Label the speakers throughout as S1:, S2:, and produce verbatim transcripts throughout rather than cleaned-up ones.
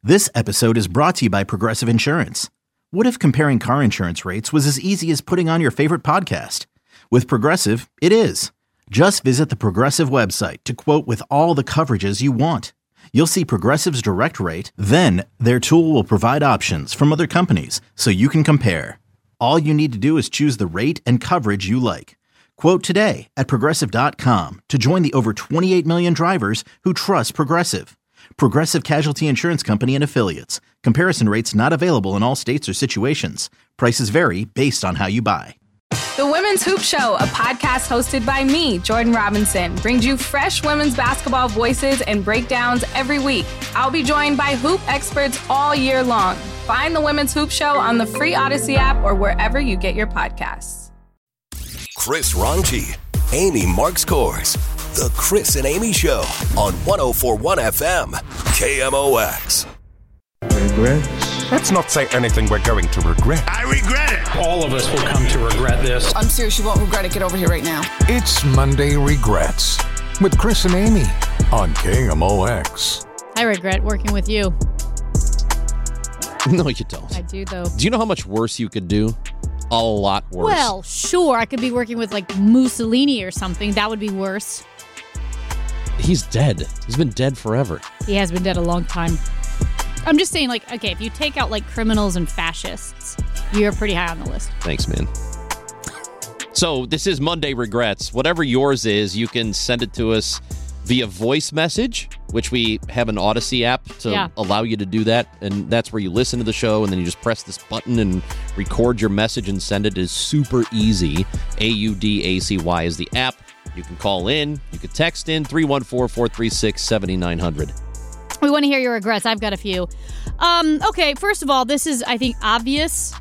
S1: This episode is brought to you by Progressive Insurance. What if comparing car insurance rates was as easy as putting on your favorite podcast? With Progressive, it is. Just visit the Progressive website to quote with all the coverages you want. You'll see Progressive's direct rate, then their tool will provide options from other companies so you can compare. All you need to do is choose the rate and coverage you like. Quote today at Progressive dot com to join the over twenty-eight million drivers who trust Progressive. Progressive Casualty Insurance Company and Affiliates. Comparison rates not available in all states or situations. Prices vary based on how you buy.
S2: The Women's Hoop Show, a podcast hosted by me, Jordan Robinson, brings you fresh women's basketball voices and breakdowns every week. I'll be joined by hoop experts all year long. Find the Women's Hoop Show on the free Odyssey app or wherever you get your podcasts.
S3: Chris Ronchi, Amy Marks Kors. The Chris and Amy Show on one oh four point one F M, K M O X.
S4: Regrets?
S5: Let's not say anything we're going to regret.
S4: I regret it.
S6: All of us will come to regret this.
S7: I'm serious, you won't regret it. Get over here right now.
S5: It's Monday Regrets with Chris and Amy on K M O X.
S8: I regret working with you.
S9: No, you don't.
S8: I do, though.
S9: Do you know how much worse you could do? A lot worse.
S8: Well, sure. I could be working with, like, Mussolini or something. That would be worse.
S9: He's dead. He's been dead forever.
S8: He has been dead a long time. I'm just saying, like, okay, if you take out, like, criminals and fascists, you're pretty high on the list.
S9: Thanks, man. So this is Monday Regrets. Whatever yours is, you can send it to us via voice message, which we have an Odyssey app to
S8: Yeah.
S9: allow you to do that. And that's where you listen to the show, and then you just press this button and record your message and send it. It is super easy. A U D A C Y is the app. You can call in. You can text in three one four, four three six, seven nine zero zero.
S8: We want to hear your regrets. I've got a few. Um, okay, first of all, this is, I think, obvious,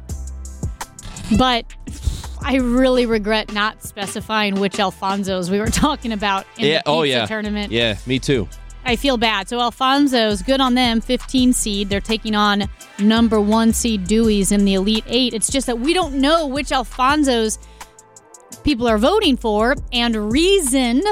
S8: but I really regret not specifying which Alfonsos we were talking about in
S9: yeah.
S8: the pizza
S9: oh, yeah.
S8: tournament.
S9: Yeah, me too.
S8: I feel bad. So Alfonso's, good on them, fifteen seed. They're taking on number one seed Dewey's in the Elite Eight. It's just that we don't know which Alfonso's people are voting for, and reason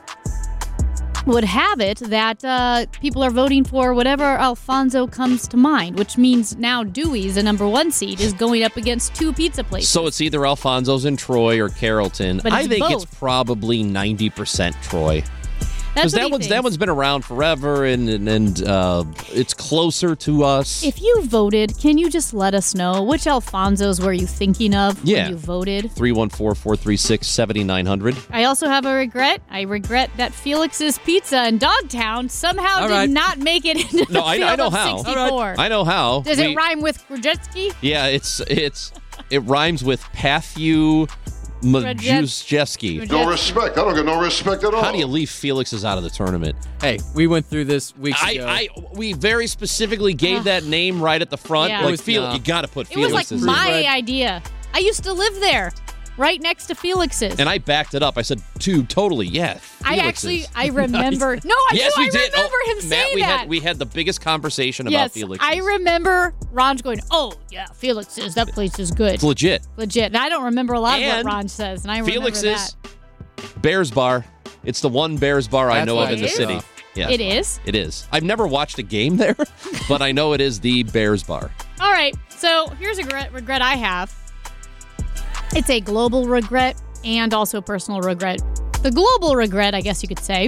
S8: would have it that uh, people are voting for whatever Alfonso comes to mind, which means now Dewey's, the number one seed, is going up against two pizza places.
S9: So it's either Alfonso's in Troy or Carrollton.
S8: But
S9: I
S8: it's
S9: think
S8: both.
S9: it's probably ninety percent Troy.
S8: That's
S9: Because
S8: what
S9: that
S8: he
S9: one's
S8: thinks.
S9: that one's been around forever, and and, and uh, it's closer to us.
S8: If you voted, can you just let us know which Alfonso's were you thinking of
S9: Yeah.
S8: when you voted?
S9: three one four, four three six, seven nine zero zero.
S8: I also have a regret. I regret that Felix's Pizza in Dogtown somehow
S9: All
S8: did
S9: right.
S8: not make it into the
S9: No, I,
S8: field
S9: I know
S8: of
S9: how.
S8: sixty-four.
S9: I know how.
S8: Does
S9: We-
S8: it rhyme with Krajewski?
S9: Yeah, it's it's it rhymes with Patthew Majewski.
S10: No respect. I don't get no respect at all.
S9: How do you leave Felix's out of the tournament?
S11: Hey, we went through this weeks
S9: I,
S11: ago.
S9: I we very specifically gave
S8: Ugh.
S9: that name right at the front.
S8: Yeah.
S9: Like,
S11: It was-
S9: Felix,
S11: no.
S9: you got to put
S8: It was
S9: Felix's
S8: like
S9: in.
S8: my
S11: Red.
S8: idea. I used to live there, right next to Felix's.
S9: And I backed it up. I said, "Dude, totally, yeah."
S8: I
S9: Felix's.
S8: actually, I remember. No, I
S9: yes,
S8: do.
S9: we
S8: I
S9: did.
S8: remember
S9: Oh,
S8: him
S9: Matt,
S8: saying
S9: we
S8: that.
S9: had we had the biggest conversation about
S8: yes,
S9: Felix's.
S8: I remember Ronj going, "Oh yeah, Felix's. That place is good,
S9: It's legit.
S8: legit." And I don't remember a lot
S9: And
S8: of what Ronj says, and I remember
S9: Felix's
S8: that.
S9: Bears Bar. It's the one Bears bar I
S11: That's
S9: know
S11: what
S9: of
S11: I
S9: in the
S11: took
S9: city.
S11: off.
S9: Yeah,
S8: It is.
S9: It is. I've never watched a game there, but I know it is the Bears Bar.
S8: All right, so here's a regret, regret I have. It's a global regret and also personal regret. The global regret, I guess you could say,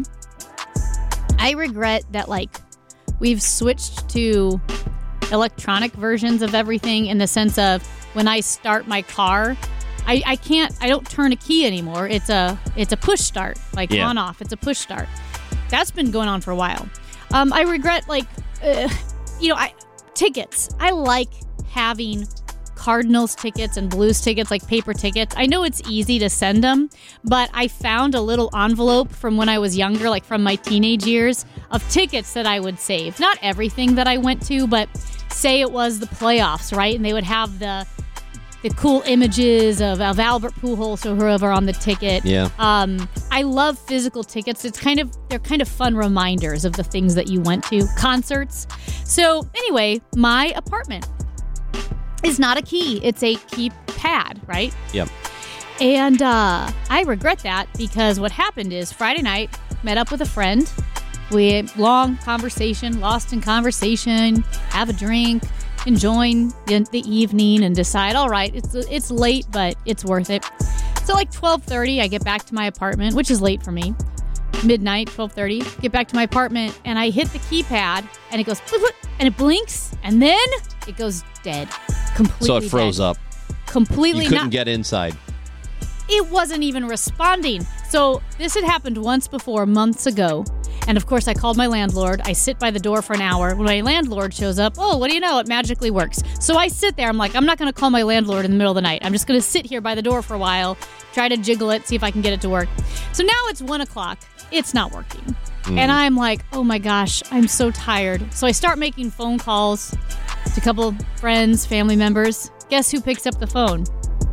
S8: I regret that, like, we've switched to electronic versions of everything in the sense of when I start my car, I, I can't, I don't turn a key anymore. It's a, it's a push start, like
S9: Yeah.
S8: on off. It's a push start. That's been going on for a while. Um, I regret, like, uh, you know, I tickets. I like having Cardinals tickets and Blues tickets, like paper tickets. I know it's easy to send them, but I found a little envelope from when I was younger, like from my teenage years, of tickets that I would save. Not everything that I went to, but say it was the playoffs, right? And they would have the the cool images of, of Albert Pujols or whoever on the ticket.
S9: Yeah.
S8: Um, I love physical tickets. It's kind of, they're kind of fun reminders of the things that you went to. Concerts. So anyway, my apartment is not a key. It's a keypad, right?
S9: Yep.
S8: And uh, I regret that because what happened is Friday night, met up with a friend, We had long conversation, lost in conversation, have a drink, enjoying the, the evening, and decide, all right, it's it's late, but it's worth it. So like twelve thirty, I get back to my apartment, which is late for me. Midnight, twelve thirty, get back to my apartment, and I hit the keypad, and it goes, bloop, bloop, and it blinks, and then it goes dead. Completely
S9: So it froze
S8: dead.
S9: up.
S8: Completely
S9: You couldn't
S8: not.
S9: get inside.
S8: It wasn't even responding. So this had happened once before, months ago. And of course, I called my landlord. I sit by the door for an hour. When my landlord shows up, oh, what do you know? It magically works. So I sit there. I'm like, I'm not going to call my landlord in the middle of the night. I'm just going to sit here by the door for a while, try to jiggle it, see if I can get it to work. So now it's one o'clock. It's not working. Mm. And I'm like, oh my gosh, I'm so tired. So I start making phone calls to a couple friends, family members. Guess who picks up the phone?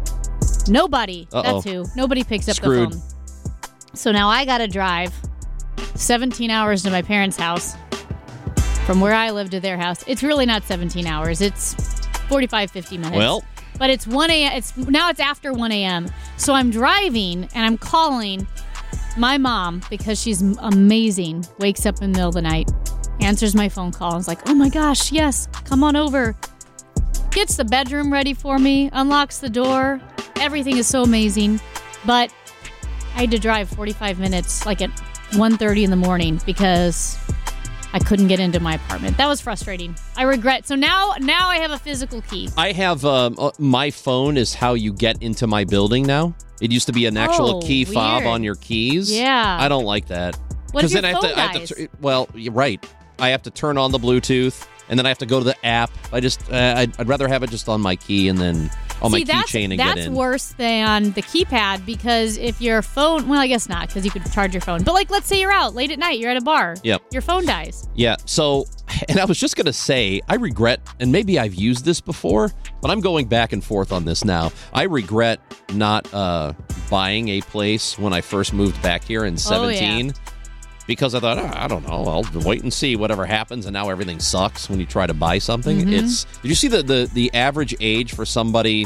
S8: Nobody.
S9: Uh-oh.
S8: That's who. Nobody picks up
S9: Screwed.
S8: the phone. So now I got to drive seventeen hours to my parents' house from where I live to their house. It's really not seventeen hours. It's forty-five, fifty minutes.
S9: Well.
S8: But it's one a.m. It's now it's after one a.m. So I'm driving and I'm calling my mom because she's amazing. Wakes up in the middle of the night, answers my phone call. I was like, oh my gosh, yes, come on over. Gets the bedroom ready for me, unlocks the door. Everything is so amazing. But I had to drive forty-five minutes, like at one thirty in the morning, because I couldn't get into my apartment. That was frustrating. I regret. So now now I have a physical key.
S9: I have, um, uh, my phone is how you get into my building now. It used to be an actual
S8: Oh,
S9: key fob
S8: weird.
S9: on your keys.
S8: Yeah.
S9: I don't like that.
S8: What if
S9: 'Cause
S8: your
S9: then I have
S8: phone
S9: to, I have
S8: dies?
S9: to, tur- well, you're right. I have to turn on the Bluetooth, and then I have to go to the app. I just, uh, I'd, I'd rather have it just on my key and then on
S8: See,
S9: my
S8: that's,
S9: keychain and
S8: that's
S9: get in.
S8: worse than the keypad, because if your phone, well, I guess not, because you could charge your phone. But like, let's say you're out late at night, you're at a bar.
S9: Yep.
S8: Your phone dies.
S9: Yeah. So, and I was just going to say, I regret, and maybe I've used this before, but I'm going back and forth on this now. I regret not uh, buying a place when I first moved back here in seventeen.
S8: Oh, yeah.
S9: Because I thought, oh, I don't know, I'll wait and see whatever happens, and now everything sucks when you try to buy something.
S8: Mm-hmm.
S9: It's did you see the, the the average age for somebody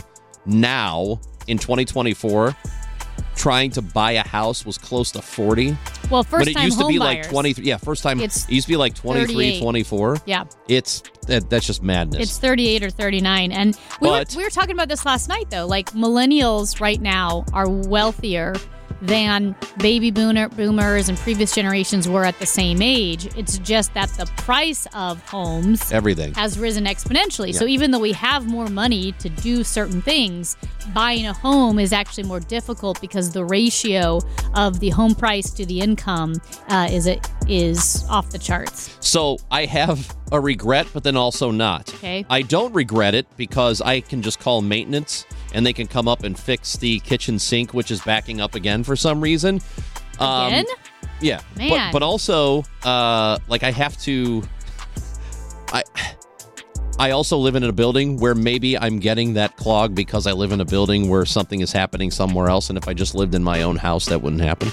S9: now in twenty twenty-four trying to buy a house was close to forty?
S8: Well, first
S9: But it
S8: time
S9: used to
S8: home
S9: be like
S8: buyers.
S9: twenty-three. Yeah, first time.
S8: It's
S9: it used to be like twenty-three,
S8: thirty-eight.
S9: twenty-four.
S8: Yeah.
S9: It's that, that's just madness.
S8: It's thirty-eight or thirty-nine. And we were,
S9: But-
S8: we were talking about this last night, though. Like, millennials right now are wealthier than baby boomer, boomers and previous generations were at the same age. It's just that the price of homes
S9: Everything.
S8: has risen exponentially.
S9: Yeah.
S8: So even though we have more money to do certain things, buying a home is actually more difficult because the ratio of the home price to the income uh, is it is off the charts.
S9: So I have a regret, but then also not.
S8: Okay.
S9: I don't regret it because I can just call maintenance and they can come up and fix the kitchen sink, which is backing up again for some reason. Um,
S8: Again?
S9: Yeah.
S8: Man.
S9: But, but also, uh, like I have to, I, I also live in a building where maybe I'm getting that clog because I live in a building where something is happening somewhere else. And if I just lived in my own house, that wouldn't happen.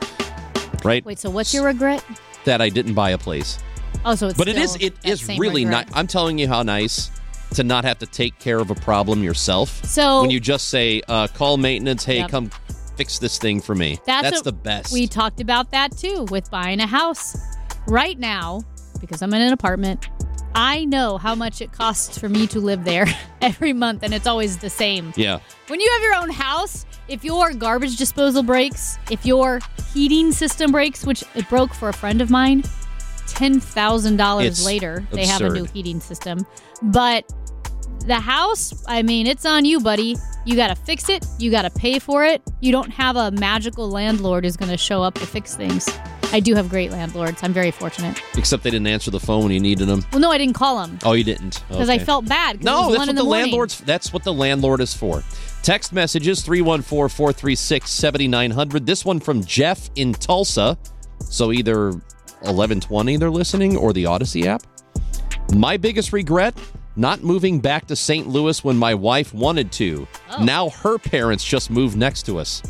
S9: Right?
S8: Wait, so what's your regret?
S9: That I didn't buy a place.
S8: Oh, so it's
S9: But it is
S8: still
S9: it
S8: that
S9: is
S8: same
S9: really
S8: regret.
S9: not. I'm telling you how nice to not have to take care of a problem yourself.
S8: So-
S9: when you just say, uh, call maintenance, hey,
S8: Yep.
S9: come fix this thing for me.
S8: That's,
S9: That's
S8: what-
S9: the best.
S8: We talked about that too with buying a house. Right now, because I'm in an apartment, I know how much it costs for me to live there every month, and it's always the same.
S9: yeah.
S8: When you have your own house, if your garbage disposal breaks, if your heating system breaks, which it broke for a friend of mine, ten thousand dollars
S9: It's
S8: later, they have a new
S9: absurd.
S8: heating system. But the house, I mean, it's on you, buddy. You got to fix it. You got to pay for it. You don't have a magical landlord who's going to show up to fix things. I do have great landlords. I'm very fortunate.
S9: Except they didn't answer the phone when you needed them.
S8: Well, no, I didn't call them
S9: Oh, you didn't?
S8: because I
S9: Okay.
S8: felt bad. 'cause it
S9: No,
S8: was
S9: that's
S8: one
S9: what
S8: in
S9: the,
S8: the morning.
S9: landlord's. That's what the landlord is for. Text messages three one four, four three six, seven nine zero zero. This one from Jeff in Tulsa. So either eleven twenty they're listening or the Odyssey app. My biggest regret, not moving back to Saint Louis when my wife wanted to.
S8: Oh.
S9: Now her parents just moved next to us.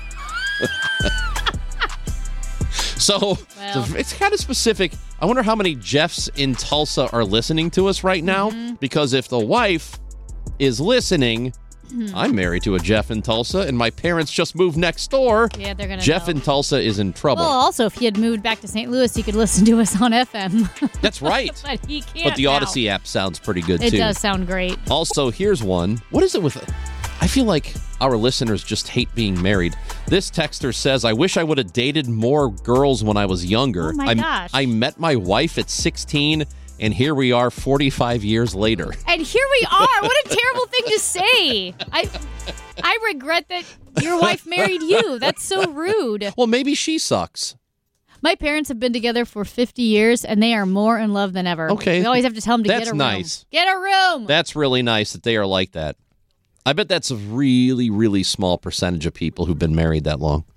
S9: So
S8: Well.
S9: it's, it's kind of specific. I wonder how many Jeffs in Tulsa are listening to us right now.
S8: Mm-hmm.
S9: Because if the wife is listening, I'm married to a Jeff in Tulsa, and my parents just moved next door.
S8: Yeah, they're going to
S9: Jeff
S8: know.
S9: in Tulsa is in trouble.
S8: Well, also, if he had moved back to Saint Louis, he could listen to us on F M.
S9: That's right.
S8: But he can't
S9: But the
S8: now.
S9: Odyssey app sounds pretty good,
S8: It
S9: too.
S8: does sound great.
S9: Also, here's one. What is it with... I feel like our listeners just hate being married. This texter says, I wish I would have dated more girls when I was younger.
S8: Oh, my
S9: I,
S8: gosh.
S9: I met my wife at sixteen, and here we are forty-five years later.
S8: And here we are. What a terrible thing to say. I I regret that your wife married you. That's so rude.
S9: Well, maybe she sucks.
S8: My parents have been together for fifty years, and they are more in love than ever.
S9: Okay.
S8: We always have to tell them to
S9: That's
S8: get a room.
S9: nice.
S8: Get a room.
S9: That's really nice that they are like that. I bet that's a really, really small percentage of people who've been married that long.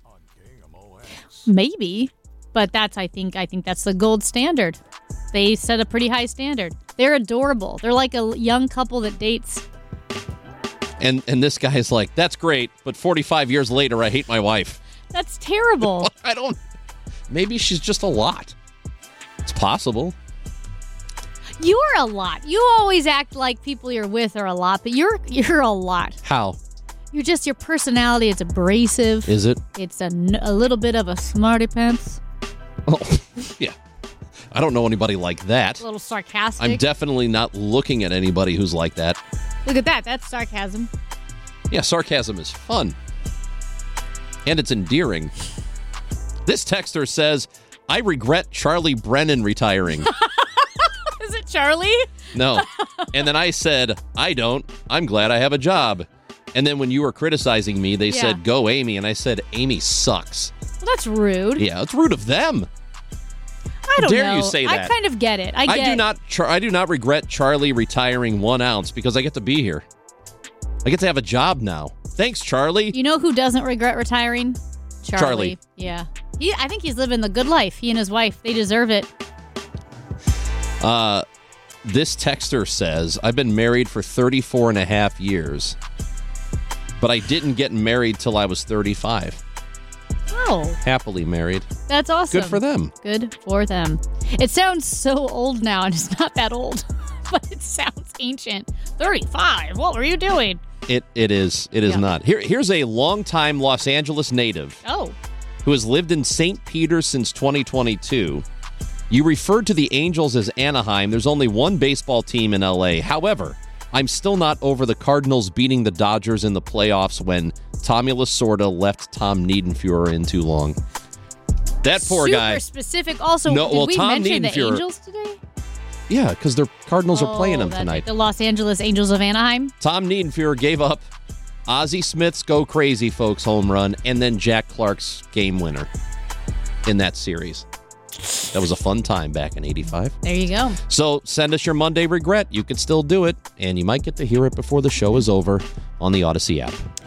S8: Maybe, but that's I think I think that's the gold standard. They set a pretty high standard. They're adorable. They're like a young couple that dates.
S9: And and this guy's like, that's great, but forty-five years later, I hate my wife.
S8: That's terrible.
S9: I don't. Maybe she's just a lot. It's possible.
S8: You're a lot. You always act like people you're with are a lot, but you're you're a lot.
S9: How?
S8: You're just your personality. It's abrasive.
S9: Is it?
S8: It's a, n- a little bit of a smarty pants.
S9: Oh, yeah. I don't know anybody like that.
S8: A little sarcastic.
S9: I'm definitely not looking at anybody who's like that.
S8: Look at that. That's sarcasm.
S9: Yeah, sarcasm is fun. And it's endearing. This texter says, I regret Charlie Brennan retiring.
S8: Is it Charlie?
S9: No. And then I said, I don't. I'm glad I have a job. And then when you were criticizing me, they
S8: Yeah.
S9: said, go Amy. And I said, Amy sucks.
S8: Well, that's rude.
S9: Yeah, it's rude of them.
S8: I don't
S9: dare
S8: know.
S9: you say that?
S8: I kind of get it. I get
S9: I do not. Char- I do not regret Charlie retiring one ounce because I get to be here. I get to have a job now. Thanks, Charlie.
S8: You know who doesn't regret retiring? Charlie.
S9: Charlie.
S8: Yeah. He, I think he's living the good life. He and his wife, they deserve it.
S9: Uh, this texter says, I've been married for thirty-four and a half years, but I didn't get married till I was thirty-five.
S8: Oh.
S9: Happily married.
S8: That's awesome.
S9: Good for them.
S8: Good for them. It sounds so old now, and it's not that old, but it sounds ancient. thirty-five? What were you doing?
S9: It It is. It is
S8: Yeah.
S9: not. Here, Here's a longtime Los Angeles native
S8: Oh.
S9: who has lived in Saint Peter since twenty twenty-two. You referred to the Angels as Anaheim. There's only one baseball team in L A. However, I'm still not over the Cardinals beating the Dodgers in the playoffs when Tommy Lasorda left Tom Niedenfuer in too long. That poor
S8: Super
S9: guy.
S8: specific. Also,
S9: No,
S8: did
S9: well,
S8: we
S9: Tom
S8: mention the
S9: Niedenfuer-
S8: Angels today?
S9: Yeah, because the Cardinals are playing
S8: Oh,
S9: them
S8: that's
S9: tonight.
S8: right. The Los Angeles Angels of Anaheim.
S9: Tom Niedenfuer gave up Ozzie Smith's Go Crazy Folks home run and then Jack Clark's game winner in that series. That was a fun time back in eighty-five.
S8: There you go.
S9: So send us your Monday regret. You can still do it, and you might get to hear it before the show is over on the Odyssey app.